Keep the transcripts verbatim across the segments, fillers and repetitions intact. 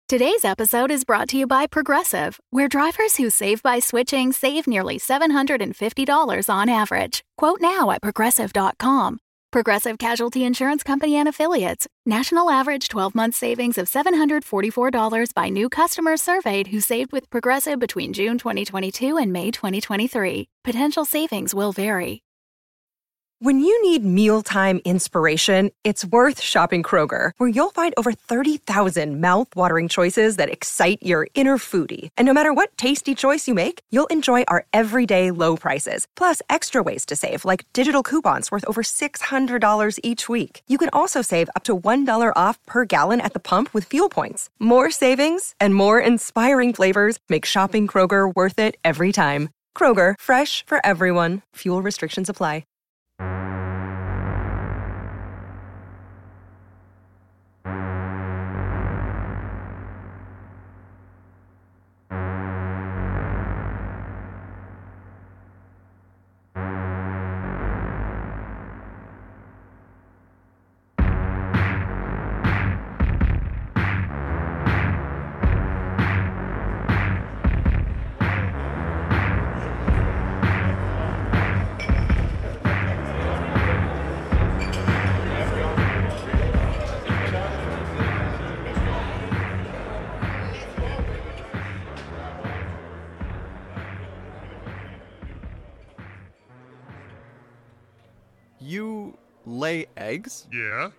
Today's episode is brought to you by Progressive, where drivers who save by switching save nearly seven hundred fifty dollars on average. Quote now at progressive dot com. Progressive Casualty Insurance Company and Affiliates. National average twelve-month savings of seven hundred forty-four dollars by new customers surveyed who saved with Progressive between June twenty twenty-two and May twenty twenty-three. Potential savings will vary. When you need mealtime inspiration, it's worth shopping Kroger, where you'll find over thirty thousand mouth-watering choices that excite your inner foodie. And no matter what tasty choice you make, you'll enjoy our everyday low prices, plus extra ways to save, like digital coupons worth over six hundred dollars each week. You can also save up to one dollar off per gallon at the pump with fuel points. More savings and more inspiring flavors make shopping Kroger worth it every time. Kroger, fresh for everyone. Fuel restrictions apply. You lay eggs? Yeah?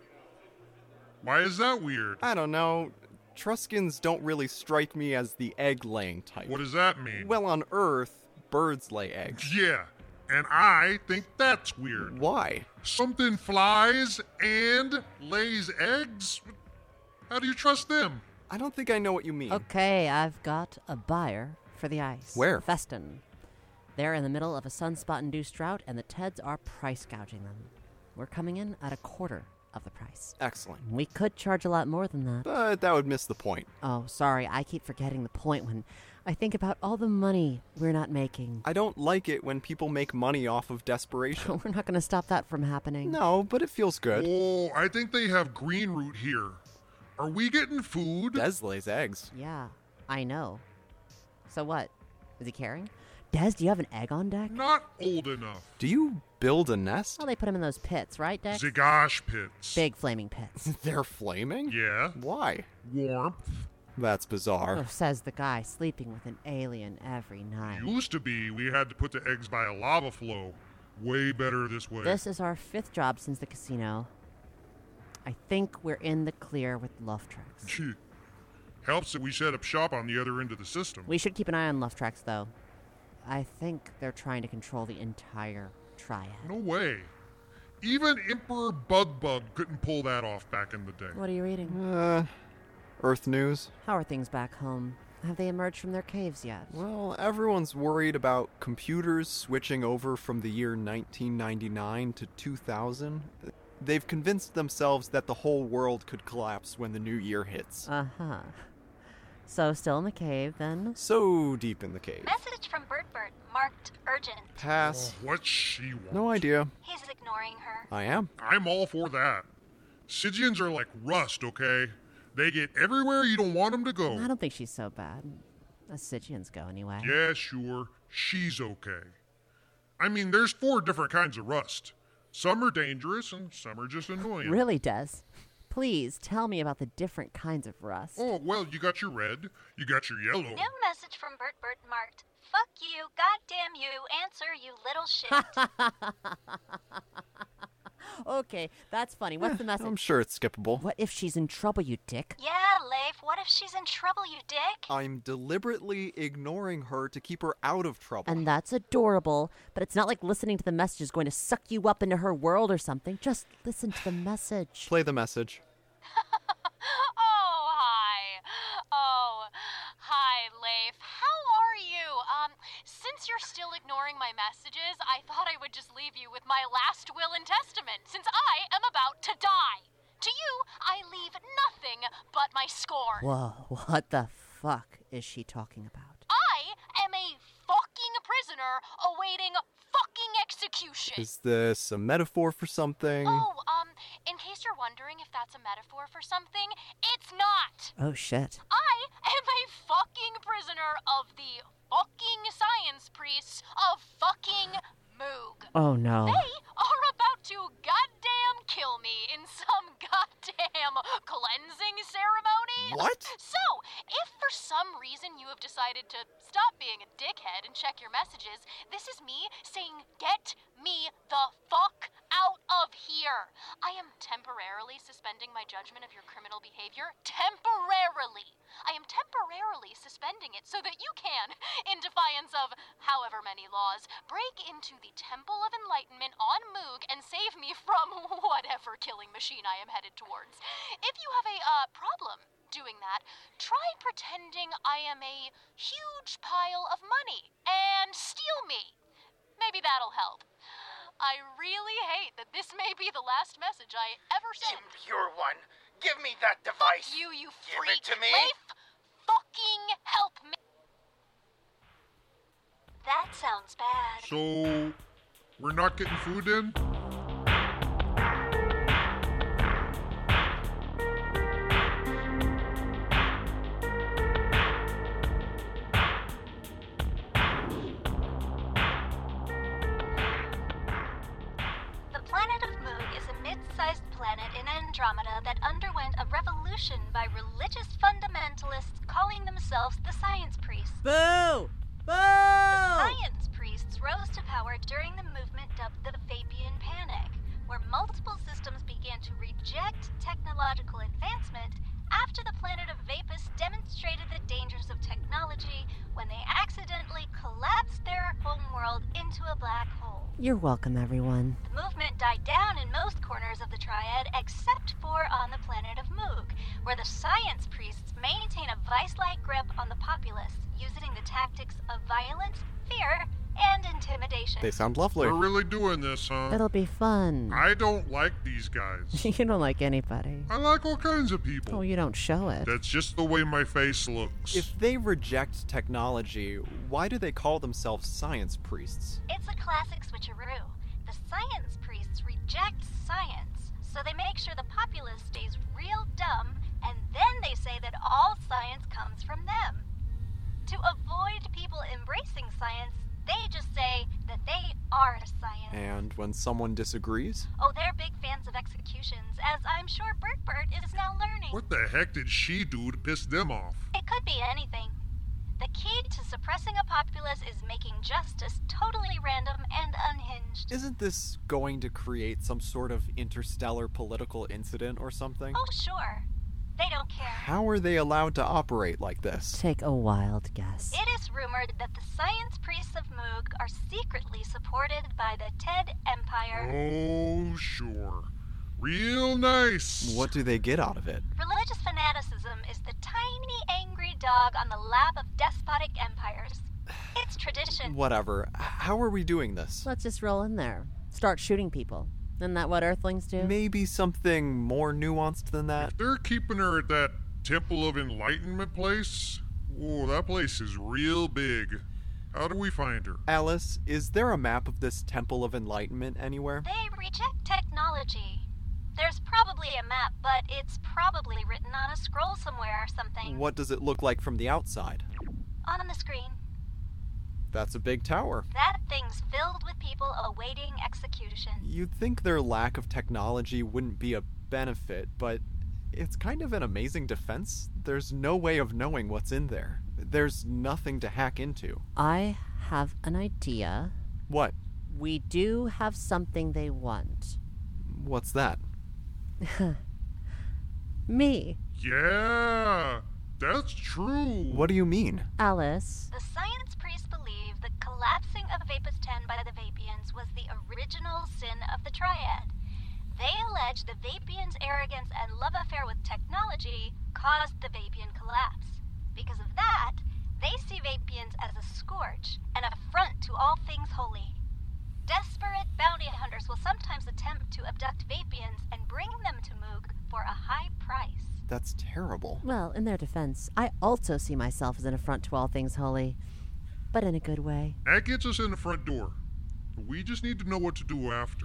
Why is that weird? I don't know. Truskins don't really strike me as the egg-laying type. What does that mean? Well, on Earth, birds lay eggs. Yeah, and I think that's weird. Why? Something flies and lays eggs? How do you trust them? I don't think I know what you mean. Okay, I've got a buyer for the ice. Where? Feston. They're in the middle of a sunspot-induced drought, and the Teds are price gouging them. We're coming in at a quarter of the price. Excellent. We could charge a lot more than that. But that would miss the point. Oh, sorry, I keep forgetting the point when I think about all the money we're not making. I don't like it when people make money off of desperation. We're not going to stop that from happening. No, but it feels good. Oh, I think they have green root here. Are we getting food? Des lays eggs. Yeah, I know. So what? Is he caring? Des, do you have an egg on deck? Not old enough. Do you build a nest? Well, they put him in those pits, right, Dex? Zigosh pits. Big flaming pits. They're flaming? Yeah. Why? Warmth. That's bizarre. Oh, says the guy sleeping with an alien every night. Used to be we had to put the eggs by a lava flow. Way better this way. This is our fifth job since the casino. I think we're in the clear with Luftrax. Helps that we set up shop on the other end of the system. We should keep an eye on Luftrax, though. I think they're trying to control the entire triad. No way. Even Emperor Bugbug couldn't pull that off back in the day. What are you reading? Uh, Earth news. How are things back home? Have they emerged from their caves yet? Well, everyone's worried about computers switching over from the year nineteen ninety-nine to two thousand. They've convinced themselves that the whole world could collapse when the new year hits. Uh-huh. So, still in the cave, then? So deep in the cave. Message from Bert Bert, marked urgent. Pass. Oh, what's she want? No idea. He's ignoring her. I am. I'm all for that. Stygians are like rust, okay? They get everywhere you don't want them to go. I don't think she's so bad. As Stygians go, anyway. Yeah, sure. She's okay. I mean, there's four different kinds of rust. Some are dangerous and some are just annoying. Really, Des? Please tell me about the different kinds of rust. Oh, well, you got your red, you got your yellow. New message from Bert Bert, marked, fuck you, goddamn you, answer, you little shit. Okay, that's funny. What's the message? I'm sure it's skippable. What if she's in trouble, you dick? Yeah, Leif, what if she's in trouble, you dick? I'm deliberately ignoring her to keep her out of trouble. And that's adorable, but it's not like listening to the message is going to suck you up into her world or something. Just listen to the message. Play the message. Oh, hi. Oh, hi, Leif. How are you? Um, since you're still ignoring my messages, I thought I would just leave you with my last will and testament, since I am about to die. To you, I leave nothing but my scorn. Whoa, what the fuck is she talking about? I am a fucking prisoner awaiting fucking execution. Is this a metaphor for something? Oh, um, in case you're wondering if that's a metaphor for something, it's not. Oh, shit. I of the fucking science priests of fucking Moog. Oh no. They are about to goddamn kill me in some goddamn cleansing ceremony. What? So, if for some reason you have decided to stop being a dickhead and check your messages, this is me saying, get me the fuck out of here. I am temporarily suspending my judgment of your criminal behavior. Temporarily. I am temporarily suspending it so that you can, in defiance of however many laws, break into the Temple of Enlightenment on Moog and save me from whatever killing machine I am headed towards. If you have a uh, problem doing that, try pretending I am a huge pile of money and steal me. Maybe that'll help. I really hate that this may be the last message I ever send. Impure one, give me that device. Fuck you, you Give freak. it to me. Leif, fucking help me. That sounds bad. So, we're not getting food in? The planet of Moog is a mid-sized planet in Andromeda that underwent a revolution by religious fundamentalists calling themselves the Science Priests. Boo! Boo! The Science Priests rose to power during the movement dubbed the Vapian Panic, where multiple systems began to reject technological advancement after the planet of Vapus demonstrated the dangers of technology when they accidentally collapsed their homeworld into a black hole. You're welcome, everyone. The movement died down in most corners of the Triad except for on the planet of Moog, where the Science Priests maintain a vice-like grip on the populace, using the tactics of violence, fear, and intimidation. They sound lovely. We're really doing this, huh? It'll be fun. I don't like these guys. You don't like anybody. I like all kinds of people. Oh, you don't show it. That's just the way my face looks. If they reject technology, why do they call themselves science priests? It's a classic switcheroo. The Science Priests reject science, so they make sure the populace stays real dumb, and then they say that all science comes from them. To avoid people embracing science, they just say that they are science. And when someone disagrees? Oh, they're big fans of executions, as I'm sure Bert Bert is now learning. What the heck did she do to piss them off? It could be anything. The key to suppressing a populace is making justice totally random and unhinged. Isn't this going to create some sort of interstellar political incident or something? Oh, sure. They don't care. How are they allowed to operate like this? Take a wild guess. It is rumored that the Science Priests of Moog are secretly supported by the Ted Empire. Oh, sure. Real nice. What do they get out of it? Religious fanaticism is the tiny angry dog on the lap of despotic empires. It's tradition. Whatever. How are we doing this? Let's just roll in there. Start shooting people. Isn't that what Earthlings do? Maybe something more nuanced than that? If they're keeping her at that Temple of Enlightenment place, oh, that place is real big. How do we find her? Alice, is there a map of this Temple of Enlightenment anywhere? They reject technology. There's probably a map, but it's probably written on a scroll somewhere or something. What does it look like from the outside? On the screen. That's a big tower. That thing's filled with people awaiting execution. You'd think their lack of technology wouldn't be a benefit, but it's kind of an amazing defense. There's no way of knowing what's in there. There's nothing to hack into. I have an idea. What? We do have something they want. What's that? Me. Yeah, that's true. What do you mean? Alice. The Science Priests believe the collapsing of Vapus ten by the Vapians was the original sin of the Triad. They allege the Vapians' arrogance and love affair with technology caused the Vapian collapse. Because of that, they see Vapians as a scourge, an affront to all things holy. Desperate bounty hunters will sometimes attempt to abduct Vapians and bring them to Moog for a high price. That's terrible. Well, in their defense, I also see myself as an affront to all things holy, but in a good way. That gets us in the front door. We just need to know what to do after.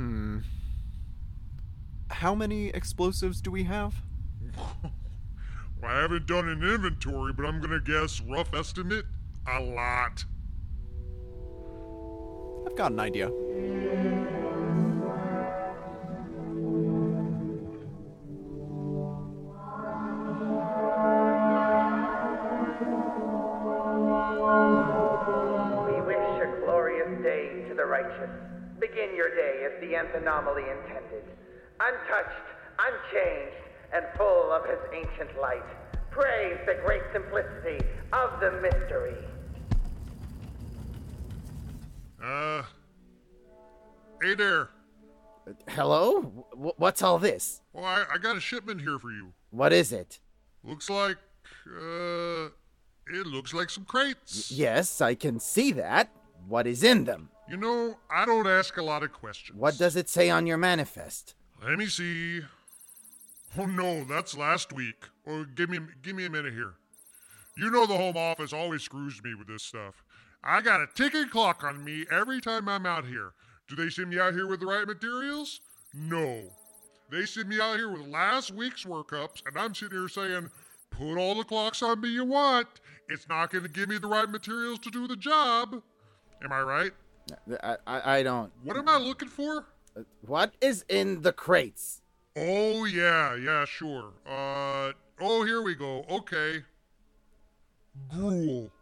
Hmm. How many explosives do we have? I haven't done an inventory, but I'm gonna guess rough estimate, a lot. I've got an idea. We wish a glorious day to the righteous. Begin your day as the nth anomaly intended. Untouched, unchanged, and full of his ancient light. Praise the great simplicity of the mystery. Uh, hey there. Hello? W- what's all this? Well, I, I got a shipment here for you. What is it? Looks like, uh, it looks like some crates. Yes, I can see that. What is in them? You know, I don't ask a lot of questions. What does it say on your manifest? Let me see. Oh no, that's last week. Oh, give me, give me a minute here. You know the home office always screws me with this stuff. I got a ticking clock on me every time I'm out here. Do they send me out here with the right materials? No. They send me out here with last week's workups, and I'm sitting here saying, put all the clocks on me you want. It's not going to give me the right materials to do the job. Am I right? I, I, I don't... What am I looking for? What is in the crates? Oh, yeah, yeah, sure. Uh, oh, here we go. Okay. Gruel.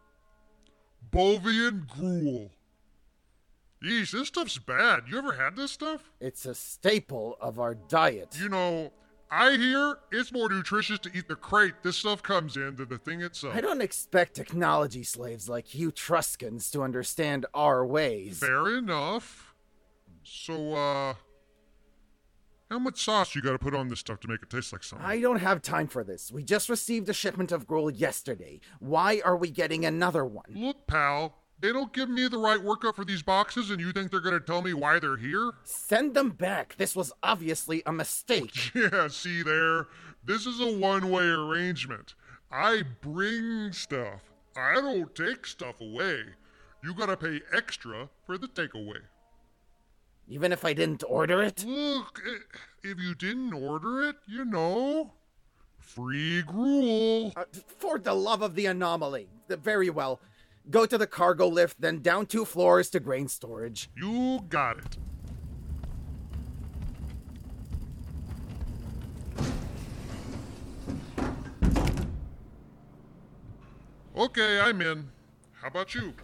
Bovian gruel. Yeesh, this stuff's bad. You ever had this stuff? It's a staple of our diet. You know, I hear it's more nutritious to eat the crate this stuff comes in than the thing itself. I don't expect technology slaves like you Truscans to understand our ways. Fair enough. So, uh... how much sauce you gotta put on this stuff to make it taste like something? I don't have time for this. We just received a shipment of gruel yesterday. Why are we getting another one? Look, pal, they don't give me the right workup for these boxes and you think they're gonna tell me why they're here? Send them back. This was obviously a mistake. Yeah, see there? This is a one-way arrangement. I bring stuff. I don't take stuff away. You gotta pay extra for the takeaway. Even if I didn't order it? Look, if you didn't order it, you know, free gruel. Uh, for the love of the anomaly. Uh, very well. Go to the cargo lift, then down two floors to grain storage. You got it. Okay, I'm in. How about you?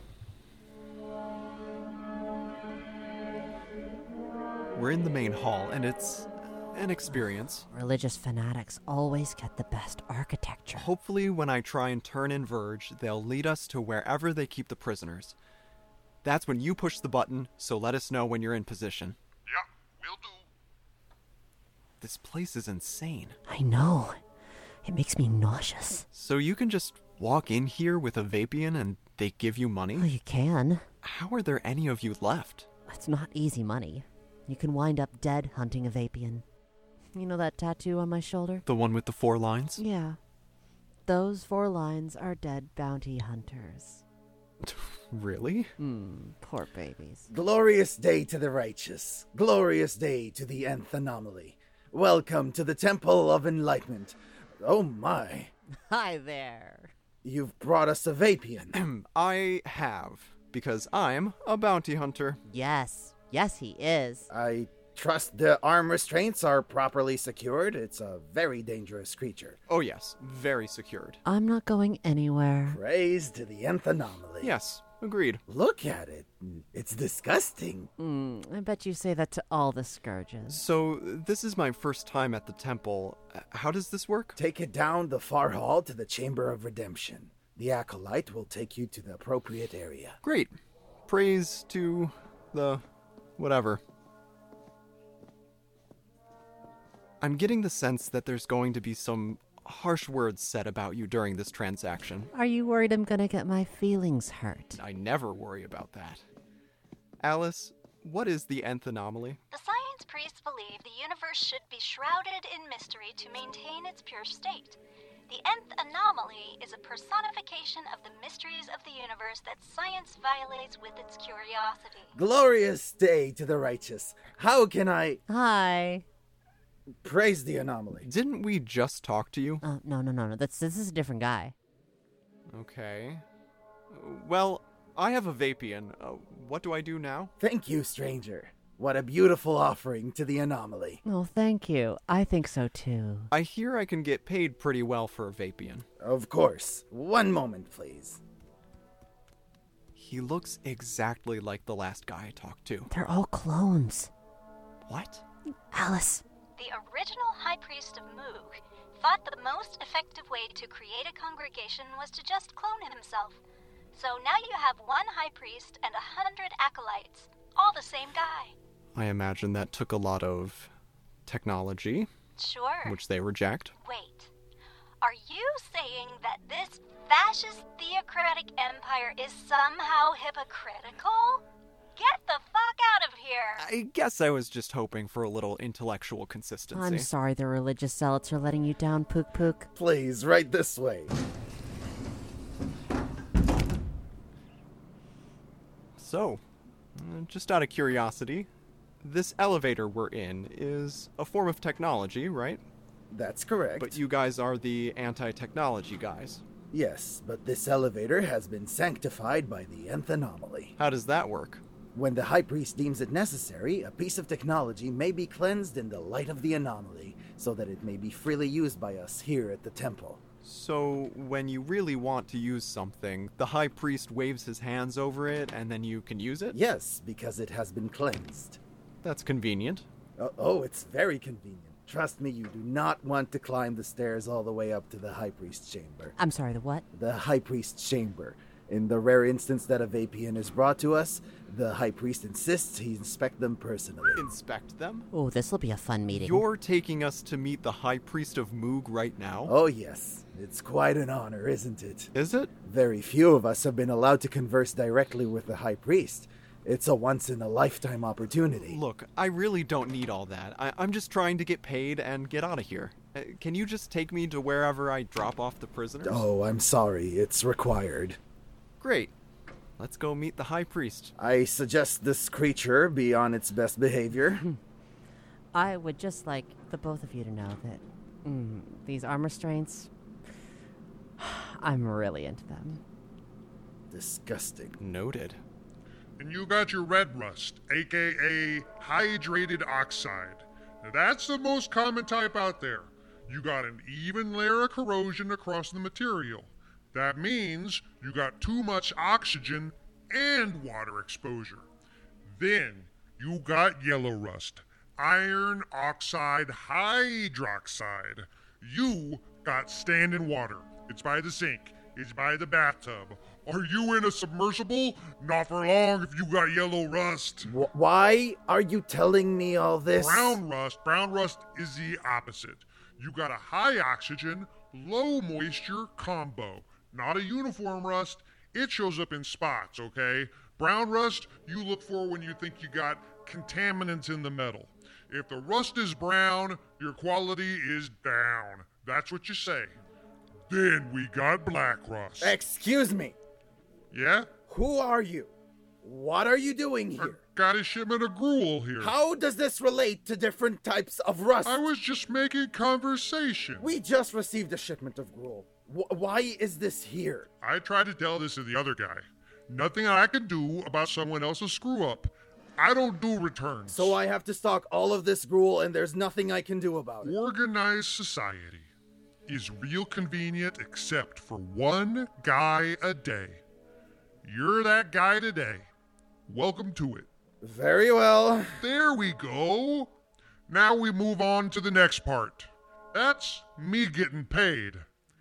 We're in the main hall, and it's an experience. Religious fanatics always get the best architecture. Hopefully, when I try and turn in Verge, they'll lead us to wherever they keep the prisoners. That's when you push the button, so let us know when you're in position. Yeah, will do. This place is insane. I know. It makes me nauseous. So you can just walk in here with a Vapian and they give you money? Well, you can. How are there any of you left? It's not easy money. You can wind up dead hunting a Vapian. You know that tattoo on my shoulder? The one with the four lines? Yeah. Those four lines are dead bounty hunters. Really? Hmm, poor babies. Glorious day to the righteous. Glorious day to the nth anomaly. Welcome to the Temple of Enlightenment. Oh my. Hi there. You've brought us a Vapian. I have, because I'm a bounty hunter. Yes. Yes, he is. I trust the arm restraints are properly secured. It's a very dangerous creature. Oh yes, very secured. I'm not going anywhere. Praise to the nth anomaly. Yes, agreed. Look at it. It's disgusting. Mm, I bet you say that to all the scourges. So, this is my first time at the temple. How does this work? Take it down the far hall to the Chamber of Redemption. The acolyte will take you to the appropriate area. Great. Praise to the... whatever. I'm getting the sense that there's going to be some harsh words said about you during this transaction. Are you worried I'm gonna get my feelings hurt? I never worry about that. Alice, what is the nth anomaly? The science priests believe the universe should be shrouded in mystery to maintain its pure state. The nth anomaly is a personification of the mysteries of the universe that science violates with its curiosity. Glorious day to the righteous. How can I... Hi. Praise the anomaly. Didn't we just talk to you? Uh, no, no, no, no. That's, this is a different guy. Okay. Well, I have a Vapian. Uh, what do I do now? Thank you, stranger. What a beautiful offering to the anomaly. Oh, thank you. I think so, too. I hear I can get paid pretty well for a Vapian. Of course. One moment, please. He looks exactly like the last guy I talked to. They're all clones. What? Alice. The original High Priest of Moog thought the most effective way to create a congregation was to just clone himself. So now you have one High Priest and a hundred acolytes, all the same guy. I imagine that took a lot of technology. Sure. Which they reject. Wait. Are you saying that this fascist theocratic empire is somehow hypocritical? Get the fuck out of here! I guess I was just hoping for a little intellectual consistency. I'm sorry the religious zealots are letting you down, Pook Pook. Please, right this way. So, uh, just out of curiosity, this elevator we're in is a form of technology, right? That's correct. But you guys are the anti-technology guys. Yes, but this elevator has been sanctified by the Nth Anomaly. How does that work? When the High Priest deems it necessary, a piece of technology may be cleansed in the light of the anomaly, so that it may be freely used by us here at the temple. So, when you really want to use something, the High Priest waves his hands over it, and then you can use it? Yes, because it has been cleansed. That's convenient. Oh, oh, it's very convenient. Trust me, you do not want to climb the stairs all the way up to the High Priest's chamber. I'm sorry, the what? The High Priest's chamber. In the rare instance that a Vapian is brought to us, the High Priest insists he inspect them personally. Inspect them? Oh, this'll be a fun meeting. You're taking us to meet the High Priest of Moog right now? Oh, yes. It's quite an honor, isn't it? Is it? Very few of us have been allowed to converse directly with the High Priest. It's a once-in-a-lifetime opportunity. Look, I really don't need all that. I- I'm just trying to get paid and get out of here. Uh, can you just take me to wherever I drop off the prisoners? Oh, I'm sorry. It's required. Great. Let's go meet the High Priest. I suggest this creature be on its best behavior. I would just like the both of you to know that mm, these arm restraints, I'm really into them. Disgusting. Noted. And you got your red rust, aka hydrated oxide. Now that's the most common type out there. You got an even layer of corrosion across the material. That means you got too much oxygen and water exposure. Then you got yellow rust, iron oxide hydroxide. You got standing water. It's by the sink. It's by the bathtub. Are you in a submersible? Not for long if you got yellow rust. Wh- why are you telling me all this? Brown rust. Brown rust is the opposite. You got a high oxygen, low moisture combo. Not a uniform rust. It shows up in spots, okay? Brown rust, you look for when you think you got contaminants in the metal. If the rust is brown, your quality is down. That's what you say. Then we got black rust. Excuse me. Yeah? Who are you? What are you doing here? I got a shipment of gruel here. How does this relate to different types of rust? I was just making conversation. We just received a shipment of gruel. Wh- why is this here? I tried to tell this to the other guy. Nothing I can do about someone else's screw-up. I don't do returns. So I have to stock all of this gruel and there's nothing I can do about it. Organized society is real convenient except for one guy a day. You're that guy today. Welcome to it. Very well. There we go. Now we move on to the next part. That's me getting paid.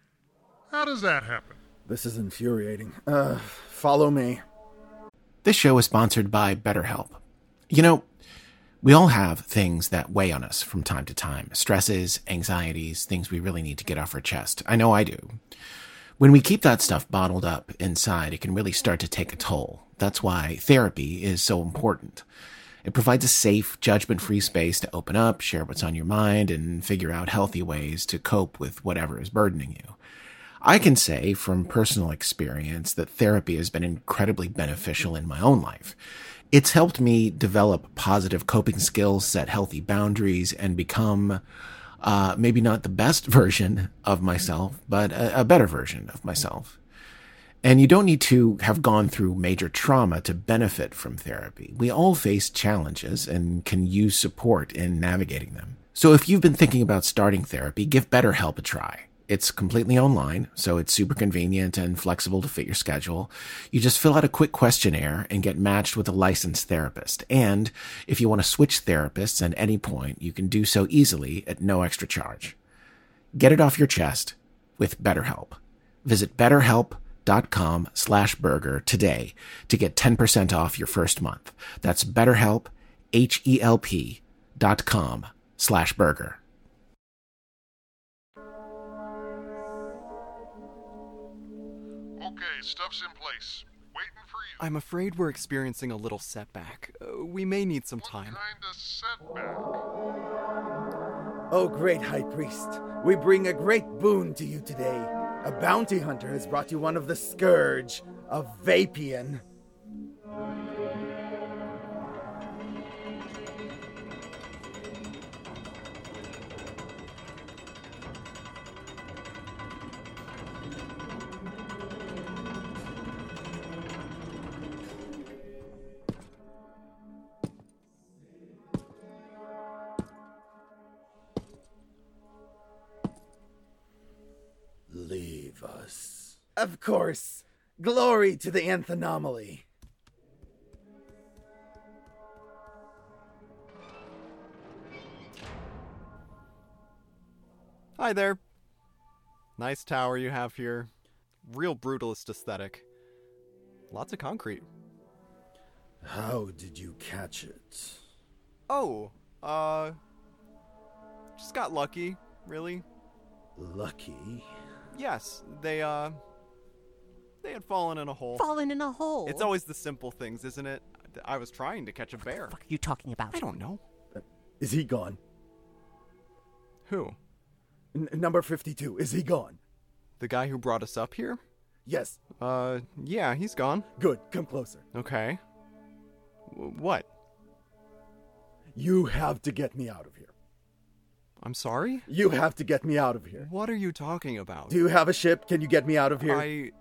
How does that happen? This is infuriating. Uh, follow me. This show is sponsored by BetterHelp. You know, we all have things that weigh on us from time to time. Stresses, anxieties, things we really need to get off our chest. I know I do. When we keep that stuff bottled up inside, it can really start to take a toll. That's why therapy is so important. It provides a safe, judgment-free space to open up, share what's on your mind, and figure out healthy ways to cope with whatever is burdening you. I can say from personal experience that therapy has been incredibly beneficial in my own life. It's helped me develop positive coping skills, set healthy boundaries, and become uh, maybe not the best version of myself, but a, a better version of myself. And you don't need to have gone through major trauma to benefit from therapy. We all face challenges and can use support in navigating them. So if you've been thinking about starting therapy, give BetterHelp a try. It's completely online, so it's super convenient and flexible to fit your schedule. You just fill out a quick questionnaire and get matched with a licensed therapist. And if you want to switch therapists at any point, you can do so easily at no extra charge. Get it off your chest with BetterHelp. Visit betterhelp.com slash burger today to get ten percent off your first month. That's BetterHelp, H-E-L-P dot com slash burger. Okay, stuff's in place. Waiting for you. I'm afraid we're experiencing a little setback. Uh, we may need some time. What kind of setback? Oh, great High Priest, we bring a great boon to you today. A bounty hunter has brought you one of the scourge of Vapian. Leave us. Of course. Glory to the nth anomaly. Hi there. Nice tower you have here. Real brutalist aesthetic. Lots of concrete. How did you catch it? Oh, uh... just got lucky, really. Lucky? Yes, they, uh... they had fallen in a hole. Fallen in a hole? It's always the simple things, isn't it? I was trying to catch a bear. What the fuck are you talking about? I don't know. Uh, is he gone? Who? N- number fifty-two, is he gone? The guy who brought us up here? Yes. Uh, yeah, he's gone. Good, come closer. Okay. W- what? You have to get me out of here. I'm sorry? You have to get me out of here. What are you talking about? Do you have a ship? Can you get me out of here? I...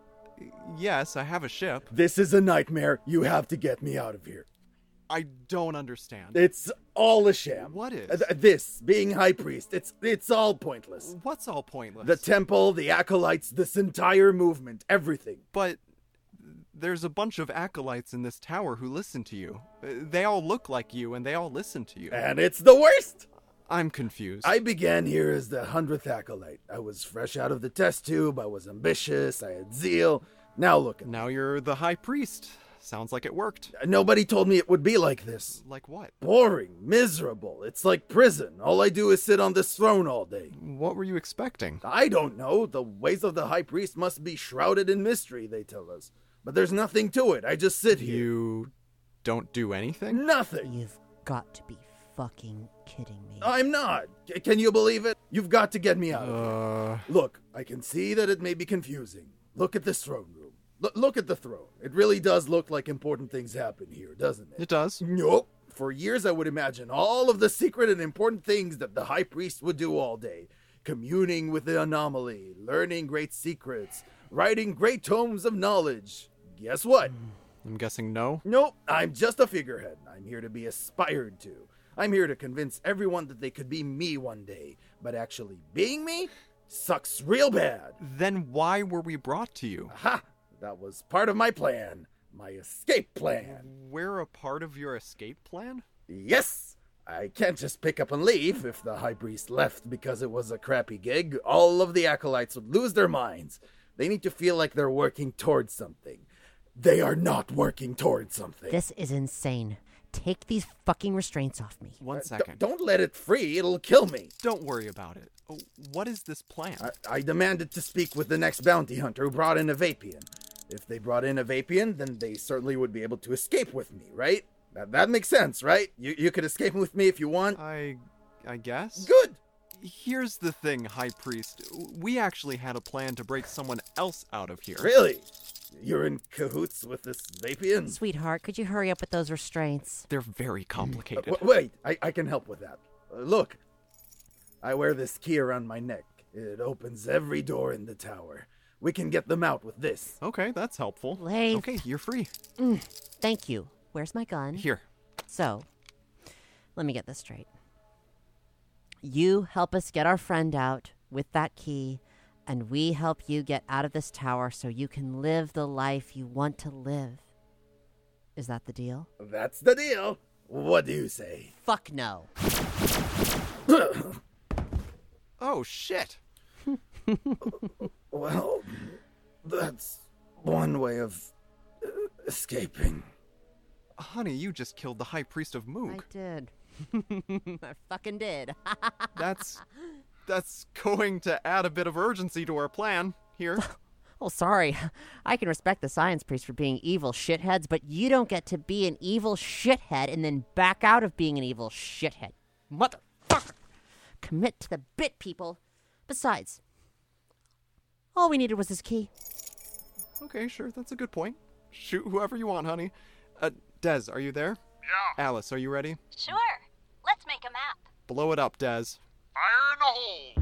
Yes, I have a ship. This is a nightmare. You have to get me out of here. I don't understand. It's all a sham. What is? Uh, th- this, being High Priest, it's it's all pointless. What's all pointless? The temple, the acolytes, this entire movement, everything. But there's a bunch of acolytes in this tower who listen to you. Uh, They all look like you, and they all listen to you. And it's the worst! I'm confused. I began here as the hundredth acolyte. I was fresh out of the test tube, I was ambitious, I had zeal. Now look at me. Now you're the high priest. Sounds like it worked. Nobody told me it would be like this. Like what? Boring, miserable. It's like prison. All I do is sit on this throne all day. What were you expecting? I don't know. The ways of the high priest must be shrouded in mystery, they tell us. But there's nothing to it. I just sit here. You don't do anything? Nothing. You've got to be fucking kidding me. I'm not. C- can you believe it? You've got to get me out of Uh... here. Look, I can see that it may be confusing. Look at this throne room. L- look at the throne. It really does look like important things happen here, doesn't it? It does. Nope. For years I would imagine all of the secret and important things that the high priest would do all day. Communing with the anomaly, learning great secrets, writing great tomes of knowledge. Guess what? I'm guessing no? Nope, I'm just a figurehead. I'm here to be aspired to. I'm here to convince everyone that they could be me one day. But actually being me sucks real bad. Then why were we brought to you? Ha! That was part of my plan. My escape plan. We're a part of your escape plan? Yes! I can't just pick up and leave. If the high priest left because it was a crappy gig, all of the acolytes would lose their minds. They need to feel like they're working towards something. They are not working towards something. This is insane. Take these fucking restraints off me. One Uh, d- second. don't let it free. It'll kill me. Don't worry about it. Oh, what is this plan? I, I demanded to speak with the next bounty hunter who brought in a Vapian. If they brought in a Vapian, then they certainly would be able to escape with me, right? That, that makes sense, right? You, you could escape with me if you want. I... I guess? Good! Here's the thing, High Priest. We actually had a plan to break someone else out of here. Really? You're in cahoots with this Vapian? Sweetheart, could you hurry up with those restraints? They're very complicated. Uh, w- wait, I-, I can help with that. Uh, look, I wear this key around my neck. It opens every door in the tower. We can get them out with this. Okay, that's helpful. Leif. Okay, you're free. Mm, thank you. Where's my gun? Here. So, let me get this straight. You help us get our friend out with that key, and we help you get out of this tower so you can live the life you want to live. Is that the deal? That's the deal. What do you say? Fuck no. Oh, shit. Well, that's one way of uh, escaping. Honey, you just killed the High Priest of Moog. I did. I fucking did. That's... That's going to add a bit of urgency to our plan here. Oh, sorry. I can respect the science priests for being evil shitheads, but you don't get to be an evil shithead and then back out of being an evil shithead. Motherfucker! Commit to the bit, people. Besides, all we needed was this key. Okay, sure, that's a good point. Shoot whoever you want, honey. Uh, Des, are you there? Yeah. Alice, are you ready? Sure. Let's make a map. Blow it up, Des. Fire in the hole!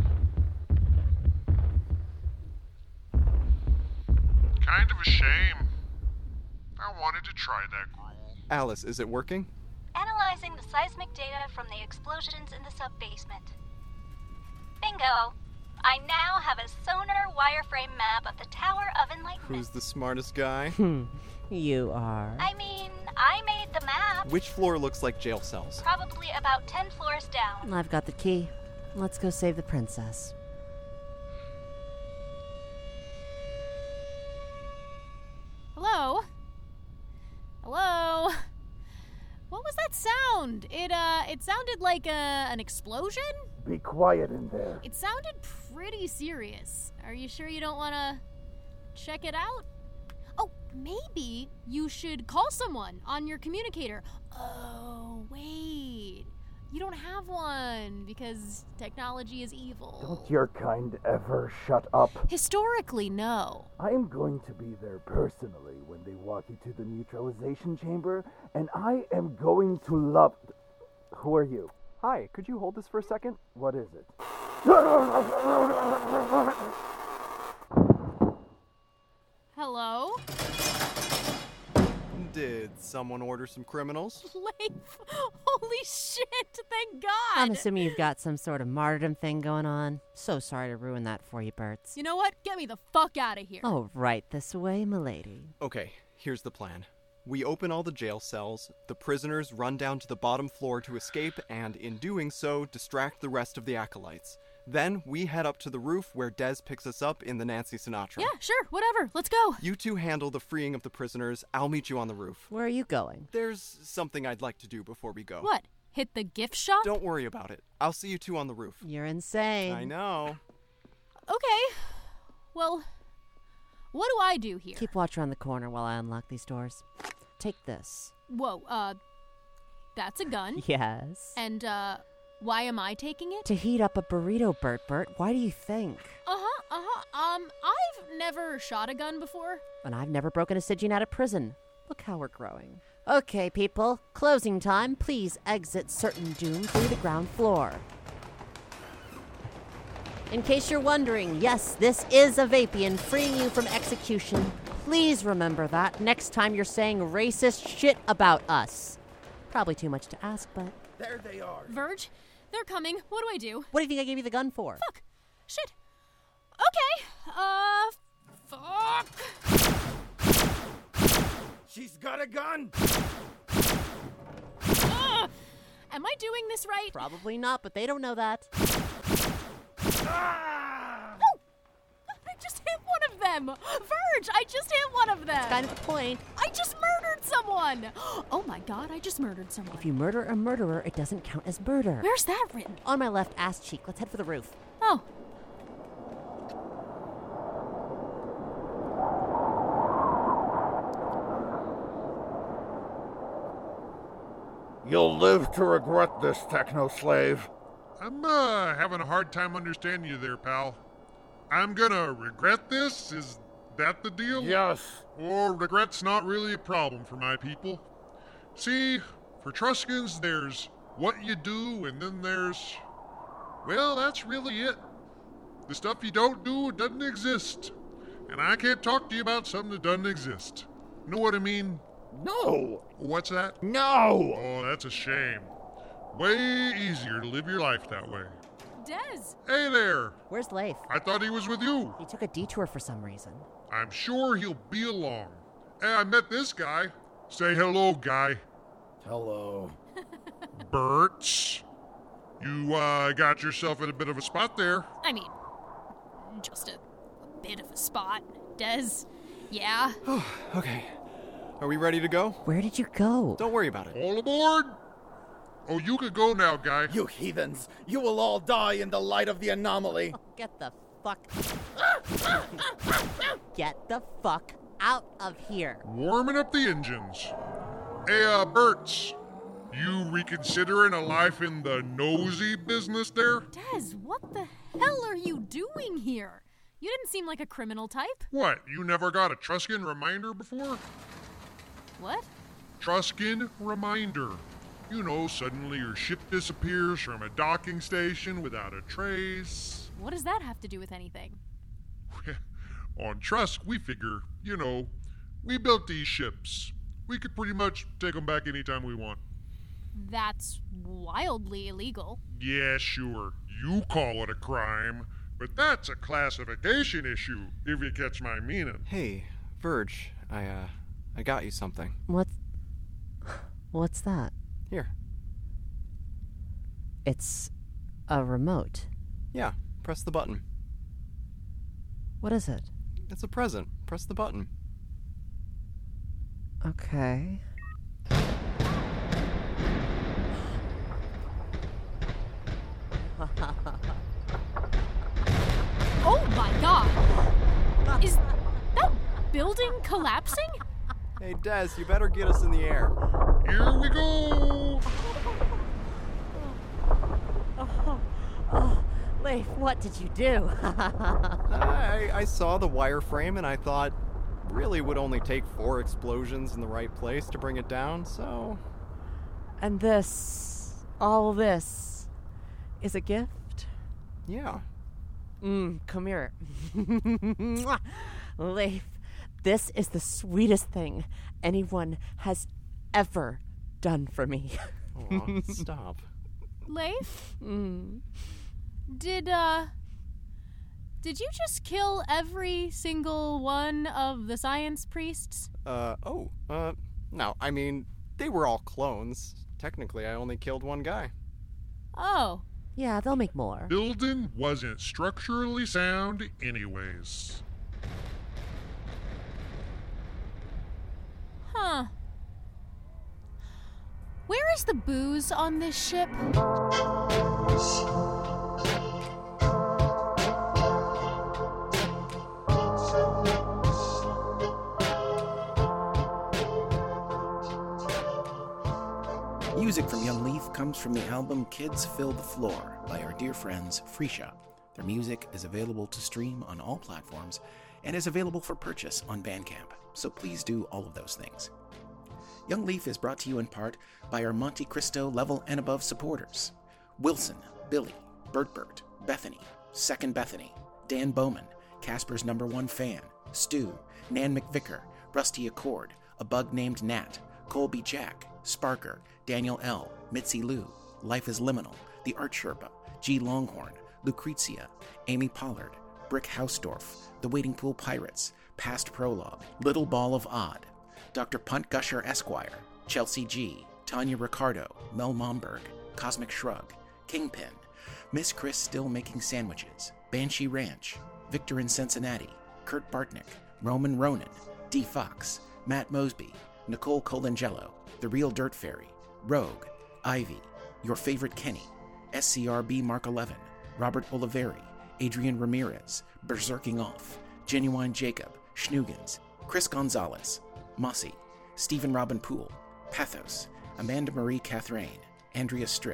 Kind of a shame. I wanted to try that gruel. Alice, is it working? Analyzing the seismic data from the explosions in the sub-basement. Bingo! I now have a sonar wireframe map of the Tower of Enlightenment. Who's the smartest guy? You are. I mean, I made the map. Which floor looks like jail cells? Probably about ten floors down. I've got the key. Let's go save the princess. Hello? Hello? What was that sound? It, uh, it sounded like a, an explosion? Be quiet in there. It sounded pretty serious. Are you sure you don't want to check it out? Oh, maybe you should call someone on your communicator. Oh, wait. You don't have one because technology is evil. Don't your kind ever shut up? Historically, no. I'm going to be there personally when they walk you to the neutralization chamber, and I am going to love... Who are you? Hi, could you hold this for a second? What is it? Hello? Did someone order some criminals? Leif! Holy shit! Thank God! I'm assuming you've got some sort of martyrdom thing going on. So sorry to ruin that for you, Bertz. You know what? Get me the fuck out of here. Oh, right this way, milady. Okay, here's the plan. We open all the jail cells, the prisoners run down to the bottom floor to escape, and in doing so, distract the rest of the acolytes. Then we head up to the roof where Des picks us up in the Nancy Sinatra. Yeah, sure, whatever. Let's go. You two handle the freeing of the prisoners. I'll meet you on the roof. Where are you going? There's something I'd like to do before we go. What? Hit the gift shop? Don't worry about it. I'll see you two on the roof. You're insane. I know. Okay. Well, what do I do here? Keep watch around the corner while I unlock these doors. Take this. Whoa, uh, that's a gun. Yes. And, uh, why am I taking it? To heat up a burrito, Bert Bert. Why do you think? Uh-huh, uh-huh. Um, I've never shot a gun before. And I've never broken a Stygian out of prison. Look how we're growing. Okay, people. Closing time. Please exit Certain Doom through the ground floor. In case you're wondering, yes, this is a Vapian freeing you from execution. Please remember that next time you're saying racist shit about us. Probably too much to ask, but... There they are. Verge, they're coming. What do I do? What do you think I gave you the gun for? Fuck. Shit. Okay. Uh, fuck. She's got a gun! Ugh. Am I doing this right? Probably not, but they don't know that. Ah! Oh! I just hit one of them! Verge, I just hit one of them! That's kind of the point. I just murdered someone! Oh my god, I just murdered someone. If you murder a murderer, it doesn't count as murder. Where's that written? On my left ass cheek. Let's head for the roof. Oh. You'll live to regret this, techno-slave. I'm uh, having a hard time understanding you there, pal. I'm gonna regret this? Is that the deal? Yes. Or regret's not really a problem for my people. See, for Truskins, there's what you do, and then there's... well, that's really it. The stuff you don't do doesn't exist. And I can't talk to you about something that doesn't exist. Know what I mean? No. What's that? No. Oh, that's a shame. Way easier to live your life that way. Des! Hey there! Where's Leif? I thought he was with you. He took a detour for some reason. I'm sure he'll be along. Hey, I met this guy. Say hello, guy. Hello. Bert. You, uh, got yourself in a bit of a spot there. I mean, just a, a bit of a spot. Des, yeah. Okay. Are we ready to go? Where did you go? Don't worry about it. All aboard? Oh, you could go now, guy. You heathens! You will all die in the light of the anomaly! Oh, get the fuck... Get the fuck out of here. Warming up the engines. Hey, uh, Bertz, you reconsidering a life in the nosy business there? Des, what the hell are you doing here? You didn't seem like a criminal type. What, you never got a Truskin reminder before? What? Truskin reminder. You know, suddenly your ship disappears from a docking station without a trace. What does that have to do with anything? On Trusk, we figure, you know, we built these ships. We could pretty much take them back anytime we want. That's wildly illegal. Yeah, sure. You call it a crime, but that's a classification issue, if you catch my meaning. Hey, Verge, I, uh, I got you something. What? What's that? Here. It's a remote. Yeah, press the button. What is it? It's a present. Press the button. Okay. Oh my god! Is that building collapsing? Hey, Des, you better get us in the air. Here we go! Oh, oh, Leif, what did you do? I, I saw the wireframe and I thought, really would only take four explosions in the right place to bring it down, so... And this, all this, is a gift? Yeah. Mmm, come here. Leif, this is the sweetest thing anyone has ever done for me. Aw, stop. Leif? Mm. Did, uh... Did you just kill every single one of the science priests? Uh, oh, uh, no, I mean, they were all clones. Technically, I only killed one guy. Oh. Yeah, they'll make more. Building wasn't structurally sound anyways. Huh. Where is the booze on this ship? Music from Young Leaf comes from the album Kids Fill the Floor by our dear friends Freesia. Their music is available to stream on all platforms and is available for purchase on Bandcamp, so please do all of those things. Young Leaf is brought to you in part by our Monte Cristo level and above supporters: Wilson, Billy, Bert Bert, Bethany, Second Bethany, Dan Bowman, Casper's number one fan, Stu, Nan McVicker, Rusty Accord, A Bug Named Nat, Colby Jack, Sparker, Daniel L., Mitzi Lou, Life is Liminal, The Art Sherpa, G. Longhorn, Lucrezia, Amy Pollard, Brick Hausdorff, The Waiting Pool Pirates, Past Prologue, Little Ball of Odd, Doctor Punt Gusher Esquire, Chelsea G., Tanya Ricardo, Mel Momberg, Cosmic Shrug, Kingpin, Miss Chris Still Making Sandwiches, Banshee Ranch, Victor in Cincinnati, Kurt Bartnick, Roman Ronan, D. Fox, Matt Mosby, Nicole Colangelo, The Real Dirt Fairy, Rogue, Ivy, Your Favorite Kenny, S C R B Mark eleven, Robert Oliveri, Adrian Ramirez, Berserking Off, Genuine Jacob, Schnugens, Chris Gonzalez, Mossy, Stephen Robin Poole, Pathos, Amanda Marie Catherine, Andrea Strick,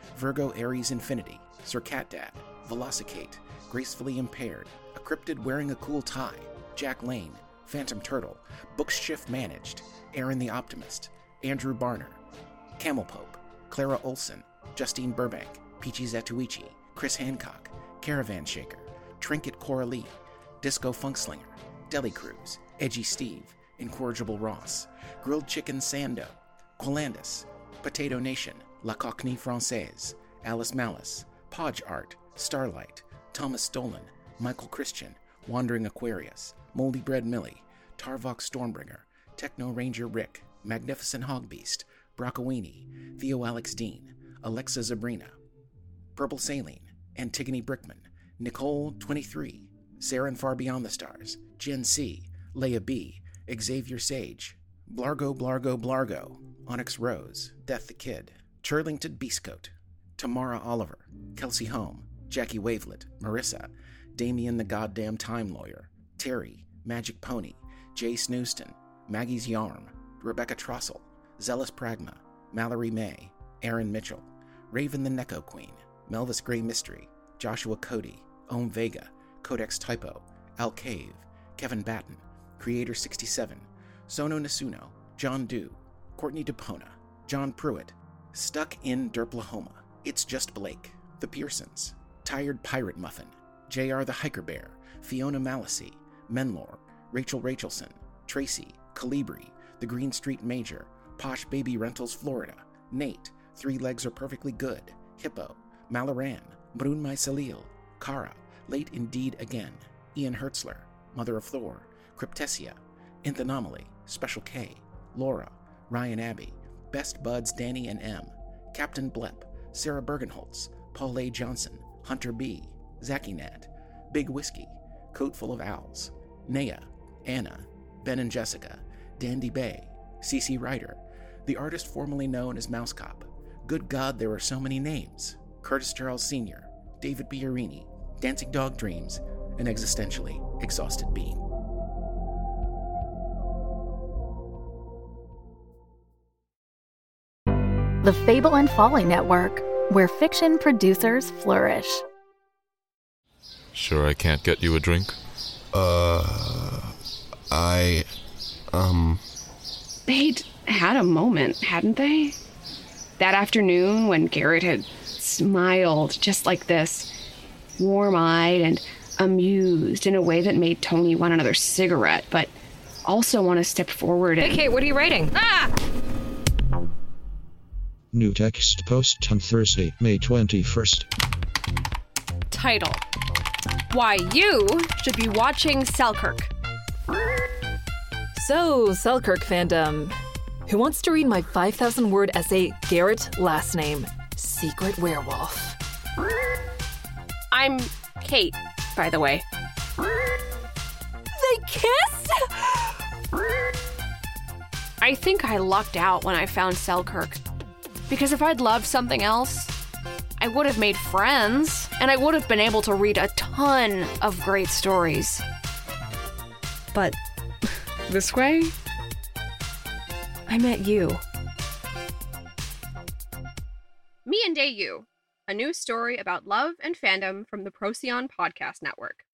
Virgo Aries Infinity, Sir Catdad, Velocicate, Gracefully Impaired, A Cryptid Wearing a Cool Tie, Jack Lane, Phantom Turtle, Bookshift Managed, Aaron the Optimist, Andrew Barner, Camel Pope, Clara Olson, Justine Burbank, Peachy Zatuichi, Chris Hancock, Caravan Shaker, Trinket Coralie, Disco Funkslinger, Deli Cruise, Edgy Steve, Incorrigible Ross, Grilled Chicken Sando, Quilandus, Potato Nation, La Cockney Française, Alice Malice, Podge Art, Starlight, Thomas Stolen, Michael Christian, Wandering Aquarius, Moldy Bread Millie, Tarvok Stormbringer, Techno Ranger Rick, Magnificent Hogbeast, Brockawini, Theo Alex Dean, Alexa Zabrina, Purple Saline, Antigone Brickman, Nicole twenty-three, Sarah and Far Beyond the Stars, Gen C, Leia B, Xavier Sage, Blargo Blargo Blargo, Onyx Rose, Death the Kid, Churlington Beastcoat, Tamara Oliver, Kelsey Home, Jackie Wavelet, Marissa, Damien the Goddamn Time Lawyer, Terry, Magic Pony, Jay Snooston, Maggie's Yarm, Rebecca Trossel, Zealous Pragma, Mallory May, Aaron Mitchell, Raven the Neko Queen, Melvis Grey Mystery, Joshua Cody, Om Vega, Codex Typo, Al Cave, Kevin Batten, Creator sixty-seven, Sono Nasuno, John Dew, Courtney DePona, John Pruitt, Stuck in Derplahoma, It's Just Blake, The Pearsons, Tired Pirate Muffin, J R the Hiker Bear, Fiona Malasey, Menlor, Rachel Rachelson, Tracy, Calibri, The Green Street Major, Posh Baby Rentals Florida, Nate, Three Legs Are Perfectly Good, Hippo, Malaran, Brun My Salil, Kara, Late Indeed Again, Ian Hertzler, Mother of Thor, Cryptesia, Nth Anomaly, Special K, Laura, Ryan Abbey, Best Buds Danny and M, Captain Blep, Sarah Bergenholtz, Paul A. Johnson, Hunter B, Zachy Nat, Big Whiskey, Coat Full of Owls, Naya, Anna, Ben and Jessica, Dandy Bay, Cece Ryder, the artist formerly known as Mouse Cop. Good God, there are so many names. Curtis Charles Senior, David Biarini, Dancing Dog Dreams, an existentially exhausted being. The Fable and Folly Network, where fiction producers flourish. Sure I can't get you a drink? Uh, I, um... They'd had a moment, hadn't they? That afternoon when Garrett had smiled just like this, warm-eyed and amused in a way that made Tony want another cigarette, but also want to step forward and... Hey, Kate, what are you writing? Ah! New text post on Thursday, May twenty-first. Title: Why You Should Be Watching Selkirk. So, Selkirk fandom, who wants to read my five thousand word essay, Garrett Last Name, Secret Werewolf? I'm Kate, by the way. They kissed? I think I lucked out when I found Selkirk. Because if I'd loved something else, I would have made friends, and I would have been able to read a ton of great stories. But this way, I met you. Me and Day You, a new story about love and fandom from the Procyon Podcast Network.